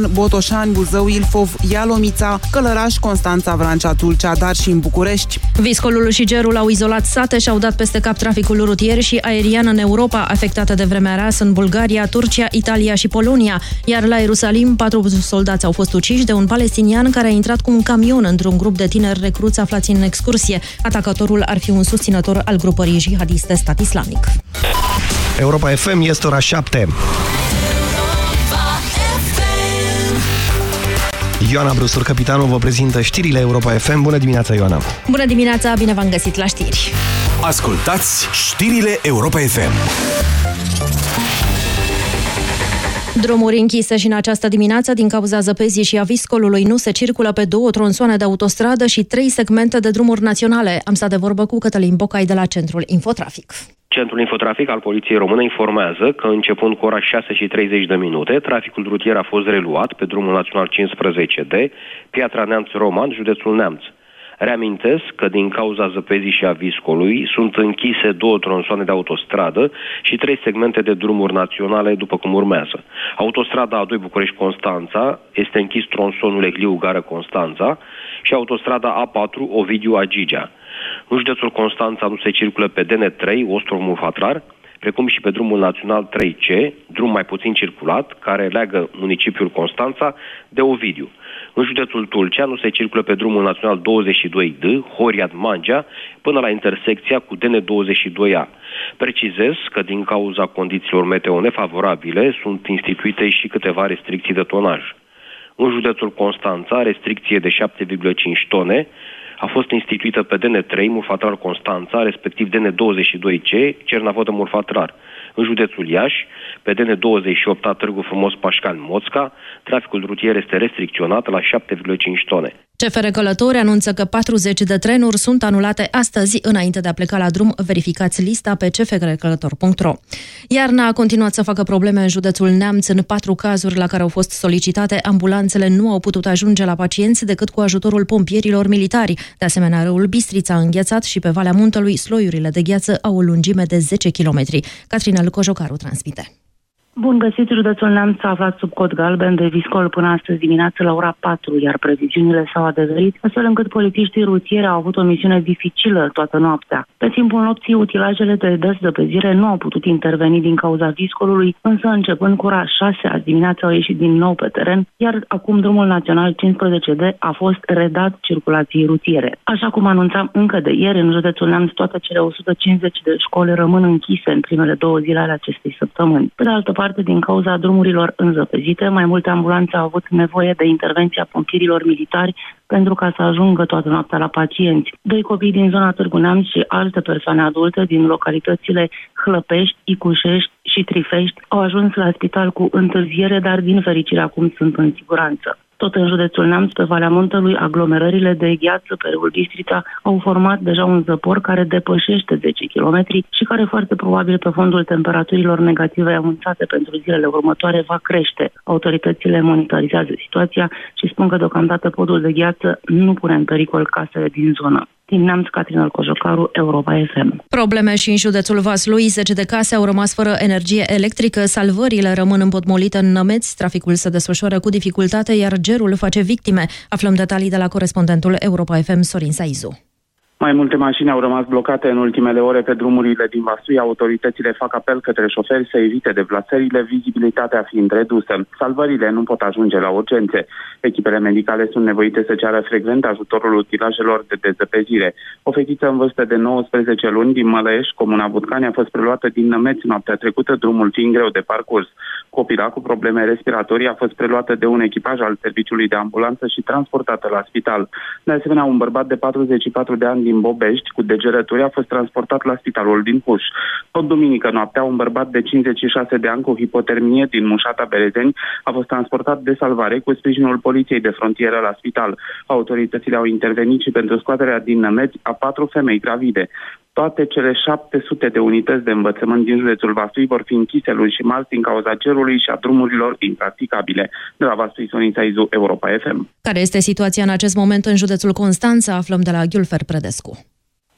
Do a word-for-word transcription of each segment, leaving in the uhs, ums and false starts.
Botoșani, Buzău, Ilfov, Ialomița, Călăraș, Constanța, Vrancea, Tulcea, dar și în București. Viscolul și gerul au izolat sate și au dat peste cap traficul rutier și aerian în Europa, afectată de vremea rea sunt Bulgaria, Turcia, Italia și Polonia, iar la Ierusalim patru soldați au fost uciși de un palestinian care a intrat cu un camion într-un grup de tineri recruți aflați în excursie. Atacatorul ar fi un susținător al grupării jihadiste Stat Islamic. Europa F M, este ora șapte. Ioana Brustur, capitanul, vă prezintă știrile Europa F M. Bună dimineața, Ioana! Bună dimineața, bine v-am găsit la știri! Ascultați știrile Europa F M. Drumuri închise și în această dimineață din cauza zăpezii și a viscolului. Nu se circulă pe două tronsoane de autostradă și trei segmente de drumuri naționale. Am stat de vorbă cu Cătălin Bocai de la Centrul Infotrafic. Centrul Infotrafic al Poliției Române informează că începând cu ora șase și treizeci de minute, traficul rutier a fost reluat pe drumul național cincisprezece D, Piatra Neamț-Roman, județul Neamț. Reamintesc că din cauza zăpezii și a viscolului sunt închise două tronsoane de autostradă și trei segmente de drumuri naționale, după cum urmează. Autostrada A doi București-Constanța este închis tronsonul Egliu-Gară-Constanța și autostrada A patru Ovidiu-Agigea. În județul Constanța nu se circulă pe D N trei, Ostrov-Mufatrar, precum și pe drumul național trei C, drum mai puțin circulat, care leagă municipiul Constanța de Ovidiu. În județul Tulcea nu se circulă pe drumul național douăzeci și doi D, Horiad-Mangea, până la intersecția cu D N douăzeci și doi A. Precizez că din cauza condițiilor meteo nefavorabile sunt instituite și câteva restricții de tonaj. În județul Constanța, restricție de șapte virgulă cinci tone a fost instituită pe D N trei, Murfatrar Constanța, respectiv D N douăzeci și doi C, Cernavodă Murfatrar. În județul Iași, pe D N douăzeci și opt A, Târgu Frumos Pașcani Moțca, traficul rutier este restricționat la șapte virgulă cinci tone. C F R Călători anunță că patruzeci de trenuri sunt anulate astăzi. Înainte de a pleca la drum, verificați lista pe c f r călător punct r o. Iarna a continuat să facă probleme în județul Neamț. În patru cazuri la care au fost solicitate, ambulanțele nu au putut ajunge la pacienți decât cu ajutorul pompierilor militari. De asemenea, râul Bistrița a înghețat și pe Valea Muntelui sloiurile de gheață au o lungime de zece kilometri. Catrina Cojocaru transmite. Bun găsit, județul Neamț s-a aflat sub cod galben de viscol până astăzi dimineață la ora patru, iar previziunile s-au adeverit, astfel încât polițiștii rutieri au avut o misiune dificilă toată noaptea. Pe timpul nopții, utilajele de dezăpezire nu au putut interveni din cauza viscolului, însă începând cu ora șase azi dimineața au ieșit din nou pe teren, iar acum drumul național cincisprezece D a fost redat circulației rutiere. Așa cum anunțam încă de ieri, în județul Neamț toate cele o sută cincizeci de școli rămân închise în primele două zile ale acestei săptămâni. Pe de altă parte, din cauza drumurilor înzăpezite, mai multe ambulanțe au avut nevoie de intervenția pompierilor militari pentru ca să ajungă toată noaptea la pacienți. Doi copii din zona Târgu Neamț și alte persoane adulte din localitățile Hlăpești, Icușești și Trifești au ajuns la spital cu întârziere, dar din fericire acum sunt în siguranță. Tot în județul Neamț, pe Valea Muntelui, aglomerările de gheață pe râul Bistrița au format deja un zăpor care depășește zece kilometri și care foarte probabil pe fondul temperaturilor negative anunțate pentru zilele următoare va crește. Autoritățile monitorizează situația și spun că deocamdată podul de gheață nu pune în pericol casele din zonă. Din Neamț, Catrina Cojocaru, Europa F M. Probleme și în județul Vaslui. Zece de case au rămas fără energie electrică, salvările rămân împotmolite în nămeți, traficul se desfășoară cu dificultate, iar gerul face victime. Aflăm detalii de la corespondentul Europa F M, Sorin Saizu. Mai multe mașini au rămas blocate în ultimele ore pe drumurile din Vaslui. Autoritățile fac apel către șoferi să evite deplasările, vizibilitatea fiind redusă. Salvările nu pot ajunge la urgențe. Echipele medicale sunt nevoite să ceară frecvent ajutorul utilajelor de dezăpezire. O fetiță în vârstă de nouăsprezece luni din Mălăiești, comuna Butcani, a fost preluată din Nămeți noaptea trecută, drumul fiind greu de parcurs. Copila cu probleme respiratorii a fost preluată de un echipaj al serviciului de ambulanță și transportată la spital. De asemenea, un bărbat de patruzeci și patru de ani din Bobești, cu degerături, a fost transportat la spitalul din Huș. Tot duminică noaptea, un bărbat de cincizeci și șase de ani cu hipotermie din Mușata Berezeni a fost transportat de salvare cu sprijinul poliției de frontieră la spital. Autoritățile au intervenit și pentru scoaterea din Nămeți a patru femei gravide. Toate cele șapte sute de unități de învățământ din județul Vaslui vor fi închise luni și marți din cauza cerului și a drumurilor impracticabile. De la Vaslui, Sorin Saizu, Europa F M. Care este situația în acest moment în județul Constanța? Aflăm de la Ghiulfer Predescu.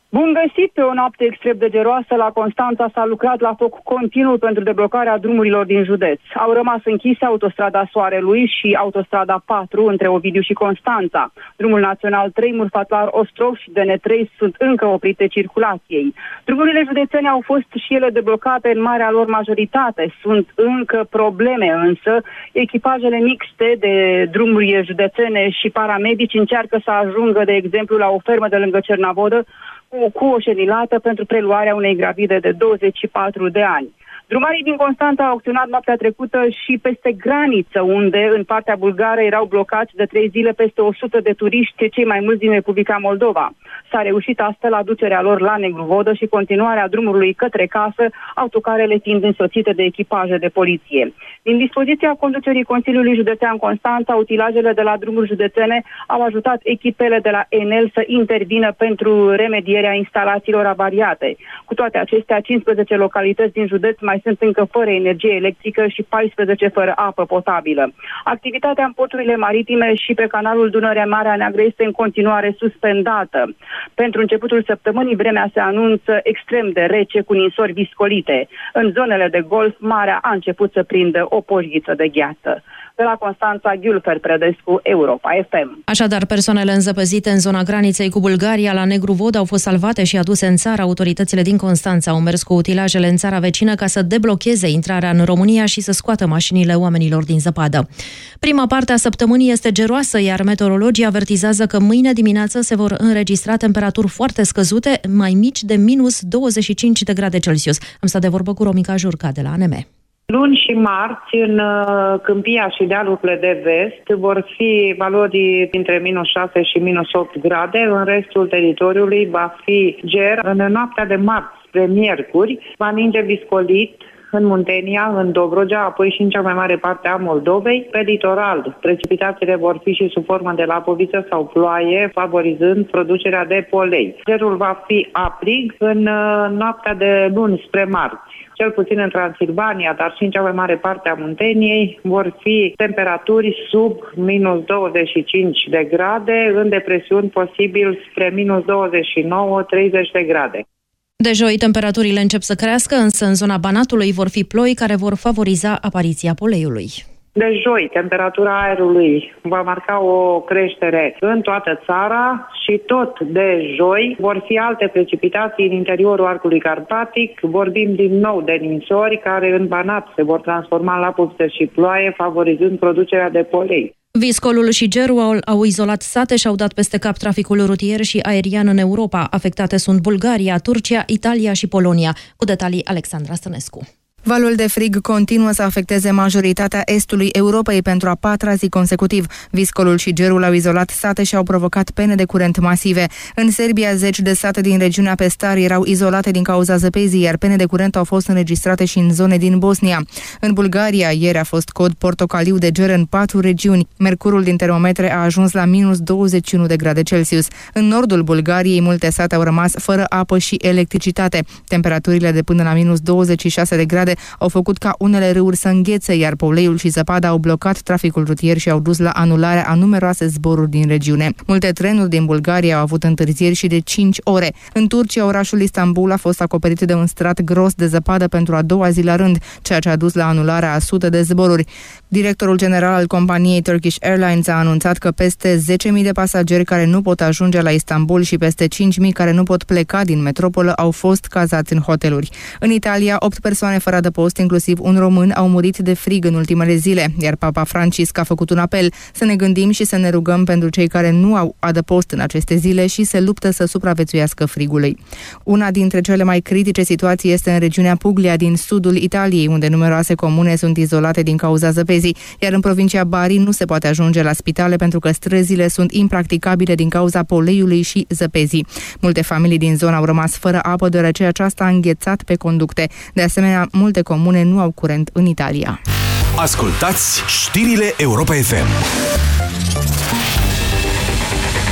Bun găsit! Pe o noapte extrem de geroasă la Constanța s-a lucrat la foc continuu pentru deblocarea drumurilor din județ. Au rămas închise autostrada Soarelui și autostrada patru între Ovidiu și Constanța. Drumul național trei Murfatlar-Ostrov și D N trei sunt încă oprite circulației. Drumurile județene au fost și ele deblocate în marea lor majoritate. Sunt încă probleme însă. Echipajele mixte de drumuri județene și paramedici încearcă să ajungă, de exemplu, la o fermă de lângă Cernavodă cu, cu o șenilată pentru preluarea unei gravide de douăzeci și patru de ani. Drumarii din Constanța au acționat noaptea trecută și peste graniță, unde în partea bulgară erau blocați de trei zile peste o sută de turiști, cei mai mulți din Republica Moldova. S-a reușit astfel aducerea lor la Negruvodă și continuarea drumului către casă, autocarele fiind însoțite de echipaje de poliție. Din dispoziția conducerii Consiliului Județean Constanța, utilajele de la drumuri județene au ajutat echipele de la Enel să intervină pentru remedierea instalațiilor avariate. Cu toate acestea, cincisprezece localități din județ mai sunt încă fără energie electrică și paisprezece fără apă potabilă. Activitatea în porturile maritime și pe canalul Dunărea Marea Neagră este în continuare suspendată. Pentru începutul săptămânii, vremea se anunță extrem de rece cu ninsori viscolite. În zonele de golf, marea a început să prindă o pojiță de gheață. De la Constanța, Ghiulfer Predescu, Europa F M. Așadar, persoanele înzăpezite în zona graniței cu Bulgaria la Negru-Vod au fost salvate și aduse în țară. Autoritățile din Constanța au mers cu utilajele în țara vecină ca să deblocheze intrarea în România și să scoată mașinile oamenilor din zăpadă. Prima parte a săptămânii este geroasă, iar meteorologii avertizează că mâine dimineață se vor înregistra temperaturi foarte scăzute, mai mici de minus douăzeci și cinci de grade Celsius. Am stat de vorbă cu Romica Jurca de la A N M. Luni și marți, în Câmpia și dealurile de vest, vor fi valori dintre minus șase și minus opt grade. În restul teritoriului va fi ger. În noaptea de marți spre miercuri va ninge viscolit în Muntenia, în Dobrogea, apoi și în cea mai mare parte a Moldovei. Pe litoral, precipitațiile vor fi și sub formă de lapoviță sau ploaie, favorizând producerea de polei. Cerul va fi aprig în noaptea de luni spre marți. Cel puțin în Transilvania, dar și în cea mai mare parte a Munteniei, vor fi temperaturi sub minus douăzeci și cinci de grade, în depresiuni posibil spre minus douăzeci și nouă treizeci de grade. De joi, temperaturile încep să crească, însă în zona Banatului vor fi ploi care vor favoriza apariția poleiului. De joi, temperatura aerului va marca o creștere în toată țara și tot de joi vor fi alte precipitații în interiorul arcului carpatic. Vorbim din nou de ninsori care în Banat se vor transforma în lapoviță și ploaie, favorizând producerea de polei. Viscolul și gerul au, au izolat sate și au dat peste cap traficul rutier și aerian în Europa. Afectate sunt Bulgaria, Turcia, Italia și Polonia. Cu detalii, Alexandra Stănescu. Valul de frig continuă să afecteze majoritatea estului Europei pentru a patra zi consecutiv. Viscolul și gerul au izolat sate și au provocat pene de curent masive. În Serbia, zeci de sate din regiunea Pestar erau izolate din cauza zăpezii, iar pene de curent au fost înregistrate și în zone din Bosnia. În Bulgaria, ieri a fost cod portocaliu de ger în patru regiuni. Mercurul din termometre a ajuns la minus douăzeci și unu de grade Celsius. În nordul Bulgariei, multe sate au rămas fără apă și electricitate. Temperaturile de până la minus douăzeci și șase de grade au făcut ca unele râuri să înghețe, iar poleiul și zăpada au blocat traficul rutier și au dus la anularea a numeroase zboruri din regiune. Multe trenuri din Bulgaria au avut întârzieri și de cinci ore. În Turcia, orașul Istanbul a fost acoperit de un strat gros de zăpadă pentru a doua zi la rând, ceea ce a dus la anularea a sute de zboruri. Directorul general al companiei Turkish Airlines a anunțat că peste zece mii de pasageri care nu pot ajunge la Istanbul și peste cinci mii care nu pot pleca din metropolă au fost cazați în hoteluri. În Italia, opt persoane fără adăpost, inclusiv un român, au murit de frig în ultimele zile, iar Papa Francisc a făcut un apel să ne gândim și să ne rugăm pentru cei care nu au adăpost în aceste zile și se luptă să supraviețuiască frigului. Una dintre cele mai critice situații este în regiunea Puglia din sudul Italiei, unde numeroase comune sunt izolate din cauza zăpezii, iar în provincia Bari nu se poate ajunge la spitale pentru că străzile sunt impracticabile din cauza poleiului și zăpezii. Multe familii din zonă au rămas fără apă deoarece aceasta a înghețat pe conducte. De asemenea, multe comune nu au curent în Italia. Ascultați știrile Europa F M.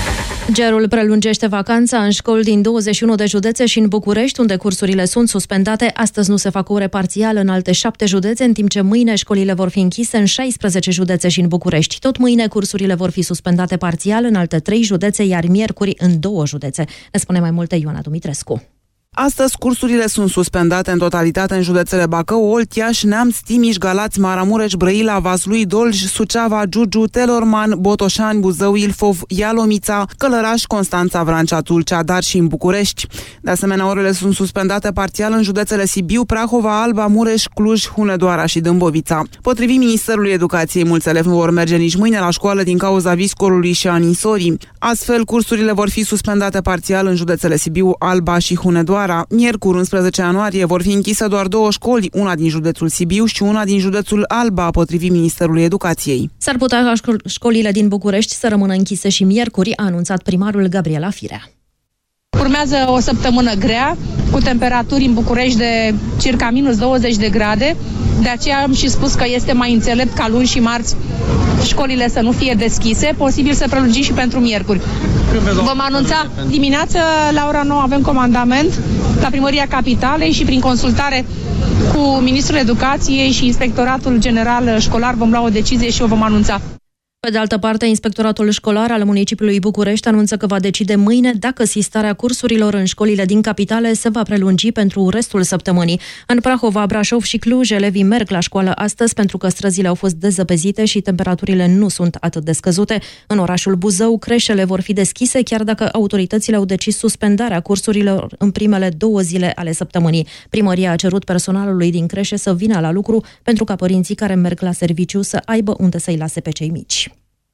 Gerul prelungește vacanța în școli din douăzeci și unu de județe și în București, unde cursurile sunt suspendate. Astăzi nu se fac ore parțiale în alte șapte județe, în timp ce mâine școlile vor fi închise în șaisprezece județe și în București. Tot mâine cursurile vor fi suspendate parțial în alte trei județe, iar miercuri în două județe. Ne spune mai multe Ioana Dumitrescu. Astăzi, cursurile sunt suspendate în totalitate în județele Bacău, Olt, Iași, Neamț, Timiș, Galați, Maramureș, Brăila, Vaslui, Dolj, Suceava, Giurgiu, Telorman, Botoșani, Buzău, Ilfov, Ialomița, Călăraș, Constanța, Vrancea, Tulcea, Dar și în București. De asemenea, orele sunt suspendate parțial în județele Sibiu, Prahova, Alba, Mureș, Cluj, Hunedoara și Dâmbovița. Potrivit Ministerului Educației, mulți elevi nu vor merge nici mâine la școală din cauza viscolului și a ninsorii. Astfel, cursurile vor fi suspendate parțial în județele Sibiu, Alba și Hunedoara. Miercuri, unsprezece ianuarie, vor fi închise doar două școli, una din județul Sibiu și una din județul Alba, potrivit Ministerului Educației. S-ar putea ca școlile din București să rămână închise și miercuri, a anunțat primarul Gabriela Firea. Urmează o săptămână grea, cu temperaturi în București de circa minus douăzeci de grade. De aceea am și spus că este mai înțelept ca luni și marți școlile să nu fie deschise, posibil să prelungim și pentru miercuri. Vom anunța dimineață, la ora nouă avem comandament la Primăria Capitalei și prin consultare cu Ministrul Educației și Inspectoratul General Școlar vom lua o decizie și o vom anunța. Pe de altă parte, Inspectoratul Școlar al municipiului București anunță că va decide mâine dacă sistarea cursurilor în școlile din capitale se va prelungi pentru restul săptămânii. În Prahova, Brașov și Cluj, elevii merg la școală astăzi pentru că străzile au fost dezăpezite și temperaturile nu sunt atât de scăzute. În orașul Buzău, creșele vor fi deschise, chiar dacă autoritățile au decis suspendarea cursurilor în primele două zile ale săptămânii. Primăria a cerut personalului din creșe să vină la lucru pentru ca părinții care merg la serviciu să aibă unde să-i lase pe cei mici.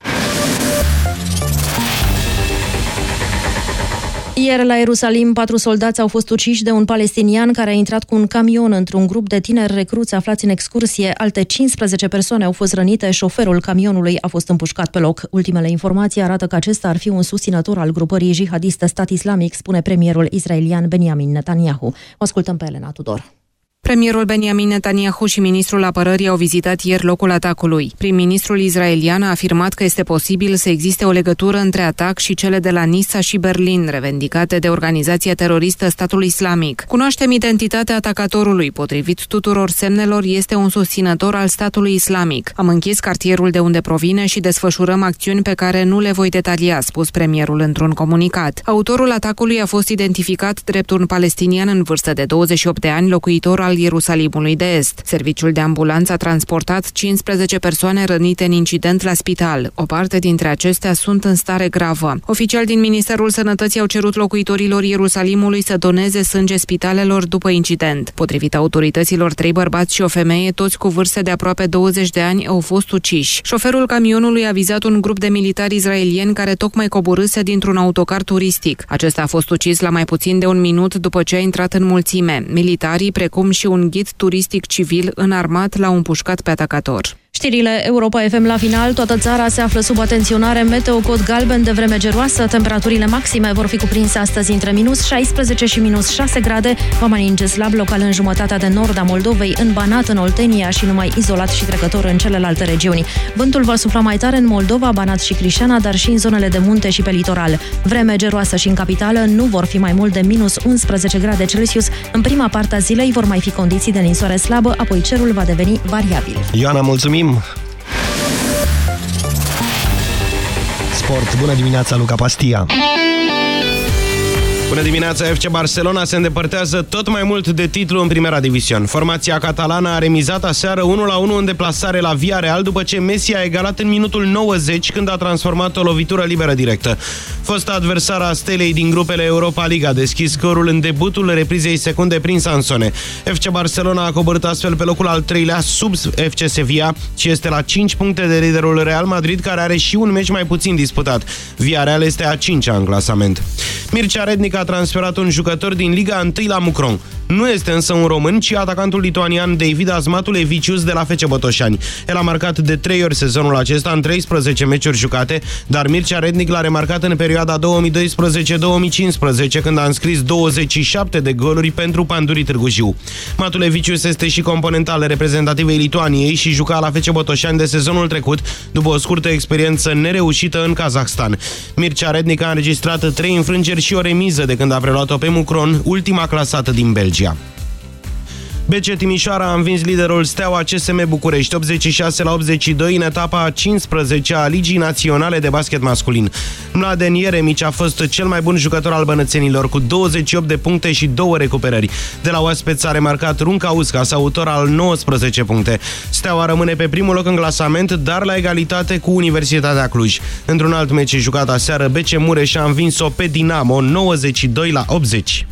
Ieri la Ierusalim, patru soldați au fost uciși de un palestinian care a intrat cu un camion într-un grup de tineri recruți aflați în excursie. Alte cincisprezece persoane au fost rănite, șoferul camionului a fost împușcat pe loc. Ultimele informații arată că acesta ar fi un susținător al grupării jihadiste Stat Islamic, spune premierul israelian Benjamin Netanyahu. O ascultăm pe Elena Tudor. Premierul Benjamin Netanyahu și ministrul apărării au vizitat ieri locul atacului. Prim-ministrul israelian a afirmat că este posibil să existe o legătură între atac și cele de la Nisa și Berlin, revendicate de organizația teroristă Statul Islamic. Cunoaștem identitatea atacatorului. Potrivit tuturor semnelor, este un susținător al Statului Islamic. Am închis cartierul de unde provine și desfășurăm acțiuni pe care nu le voi detalia, spus premierul într-un comunicat. Autorul atacului a fost identificat drept un palestinian în vârstă de douăzeci și opt de ani, locuitor al Ierusalimului de Est. Serviciul de ambulanță a transportat cincisprezece persoane rănite în incident la spital. O parte dintre acestea sunt în stare gravă. Oficiali din Ministerul Sănătății au cerut locuitorilor Ierusalimului să doneze sânge spitalelor după incident. Potrivit autorităților, trei bărbați și o femeie, toți cu vârste de aproape douăzeci de ani, au fost uciși. Șoferul camionului a vizat un grup de militari israelieni care tocmai coborâse dintr-un autocar turistic. Acesta a fost ucis la mai puțin de un minut după ce a intrat în mulțime. Militarii, precum și un ghid turistic civil înarmat, l-au împușcat pe atacator. Știrile Europa F M la final. Toată țara se află sub atenționare. Meteo cod galben de vreme geroasă. Temperaturile maxime vor fi cuprinse astăzi între minus șaisprezece și minus șase grade. Va mai ninge slab local în jumătatea de nord a Moldovei, în Banat, în Oltenia și numai izolat și trecător în celelalte regiuni. Vântul va sufla mai tare în Moldova, Banat și Crișana, dar și în zonele de munte și pe litoral. Vreme geroasă și în capitală, nu vor fi mai mult de minus unsprezece grade Celsius. În prima parte a zilei vor mai fi condiții de ninsoare slabă, apoi cerul va deveni variabil. Ioana, mulțumim! Sport. Bună dimineața, Luca Pastia! Bună dimineața, F C Barcelona se îndepărtează tot mai mult de titlu în Primera División. Formația catalană a remizat aseară unu la unu în deplasare la Villarreal după ce Messi a egalat în minutul nouăzeci când a transformat o lovitură liberă directă. Fosta adversară a Stelei din grupele Europa League a deschis scorul în debutul reprizei secunde prin Sansone. F C Barcelona a coborât astfel pe locul al treilea sub F C Sevilla și este la cinci puncte de liderul Real Madrid, care are și un meci mai puțin disputat. Villarreal este a cincea în clasament. Mircea Rednic a transferat un jucător din Liga unu la Mucron. Nu este însă un român, ci atacantul lituanian David Asmatulevicius de la F C Botoșani. El a marcat de trei ori sezonul acesta în treisprezece meciuri jucate, dar Mircea Rednic l-a remarcat în perioada două mii doisprezece două mii cincisprezece, când a înscris douăzeci și șapte de goluri pentru Pandurii Târgu Jiu. Matulevicius este și component al reprezentativei Lituaniei și juca la F C Botoșani de sezonul trecut, după o scurtă experiență nereușită în Kazahstan. Mircea Rednic a înregistrat trei înfrângeri și o remiză de când a preluat-o pe Mucron, ultima clasată din Belgia. B C Timișoara a învins liderul Steaua C S M București optzeci și șase la optzeci și doi în etapa a cincisprezecea a Ligii Naționale de Basket Masculin. Mladen Ieremici a fost cel mai bun jucător al bănățenilor, cu douăzeci și opt de puncte și două recuperări. De la oaspeți a remarcat Runca Uscas, autor al nouăsprezece puncte. Steaua rămâne pe primul loc în clasament, dar la egalitate cu Universitatea Cluj. Într-un alt meci jucat aseară, B C Mureș a învins-o pe Dinamo nouăzeci și doi la optzeci.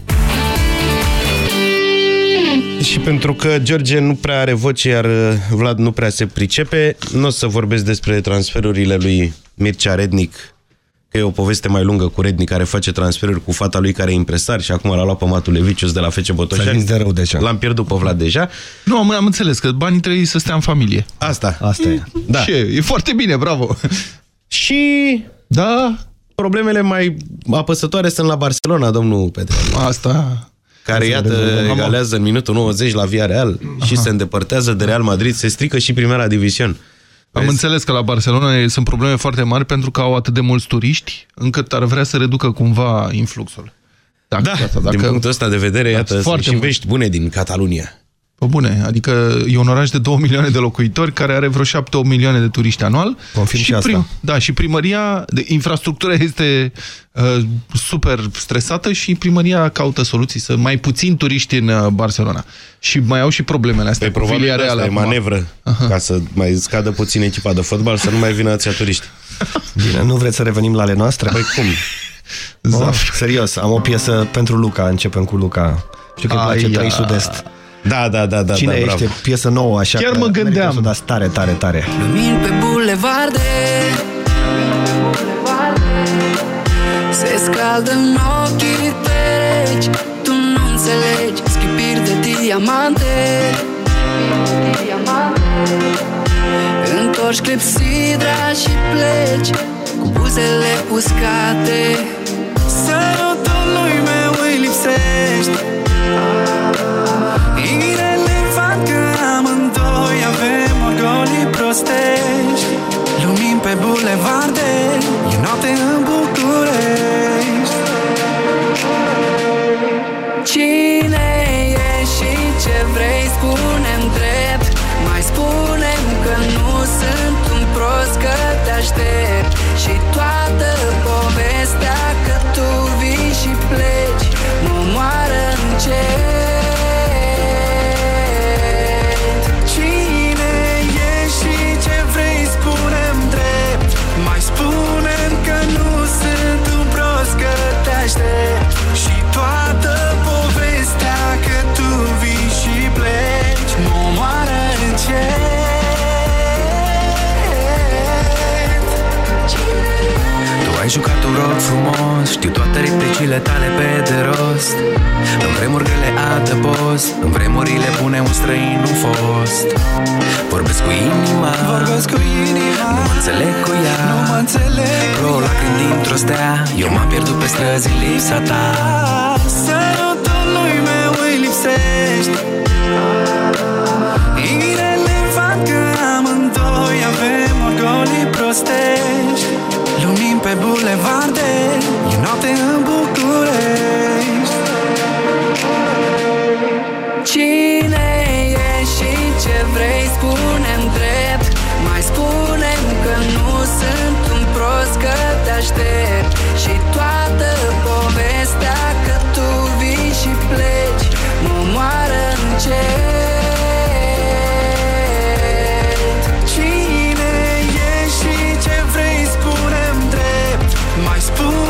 Și pentru că George nu prea are voce, iar Vlad nu prea se pricepe, nu o să vorbesc despre transferurile lui Mircea Rednic, că e o poveste mai lungă cu Rednic, care face transferuri cu fata lui care e impresar și acum l-a luat pe Matulevicius de la F C Botoșani. L-am pierdut pe Vlad deja. Nu, am, am înțeles că banii trebuie să stea în familie. Asta. Asta e. Da. Și e, e foarte bine, bravo. Și... Da. Problemele mai apăsătoare sunt la Barcelona, domnul Petre. Asta... care, iată, egalează în minutul nouăzeci la Villarreal și se îndepărtează de Real Madrid, se strică și Primera Division. Am Vezi? înțeles că la Barcelona sunt probleme foarte mari pentru că au atât de mulți turiști, încât ar vrea să reducă cumva influxul. Dacă, da, asta, dacă... din punctul ăsta de vedere, da, iată, sunt și vești bune din Catalunia. Pă bune, adică e un oraș de două milioane de locuitori care are vreo șapte opt milioane de turiști anual. Confirm și, și asta. Prim, da, și primăria, de, infrastructura este uh, super stresată și primăria caută soluții să mai puțin turiști în uh, Barcelona. Și mai au și problemele astea. Pe probabil asta e manevră, Aha. ca să mai scadă puțin echipa de fotbal, să nu mai vină ația turiști. Bine, nu vreți să revenim la ale noastre? Păi cum? Oh, serios, am o piesă pentru Luca, începem cu Luca. Știu că îi place Trei Sud-Est. Da, da, da, da. Cine da, ești? Piesă nouă, așa. Chiar mă gândeam. Dar tare, tare, tare. Lumini pe bulevarde, se scaldă în ochii perechi, tu nu înțelegi, schipiri de diamante, întorci clepsidra și pleci cu buzele uscate. Sărutul lui meu îi lipsești, irelevant că amândoi avem orgolii prostești. Lumini pe bulevarde, e noapte în București. Cine ești și ce vrei, spune-mi drept. Mai spune-mi că nu sunt un prost, că te aștept. Și toată povestea că tu vii și pleci mă omoară încet. Cine ești și ce vrei, spune-mi drept. Mai spune-mi că nu sunt un prost, că te aștept. Și toată povestea că tu vii și pleci mă omoară încet. Ai jucat un rol frumos, știu toate replicile tale pe de rost. În vremuri grele adăpost, în vremurile bune un străin nu fost. Vorbesc cu inima, vorbesc cu inima, nu mă înțeleg cu ea, nu mă înțeleg. Vreo lacrimi dintr-o stea, eu m-am pierdut pe străzi în lipsa ta. Sărutul lui meu îi lipsești, irelevant că amândoi avem orgolii prostești. Lumini pe bulevarde, e noapte în București. Cine ești și ce vrei, spune-mi drept. Mai spune-mi că nu sunt un prost, că te aștept. Și toată povestea că tu vii și pleci mă omoară încet. Cine ești și ce vrei, spune-mi drept. Mai spune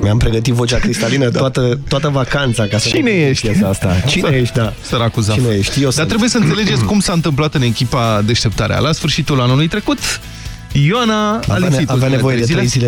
Mi-am pregătit vocea cristalină toată, toată vacanța ca să... Cine ești? Asta. Cine ești, da? Săracul Zaf. Cine ești? Eu Dar trebuie să înțelegeți cum s-a întâmplat în echipa Deșteptarea. La sfârșitul anului trecut, Ioana a lipsit avea nevoie de trei zile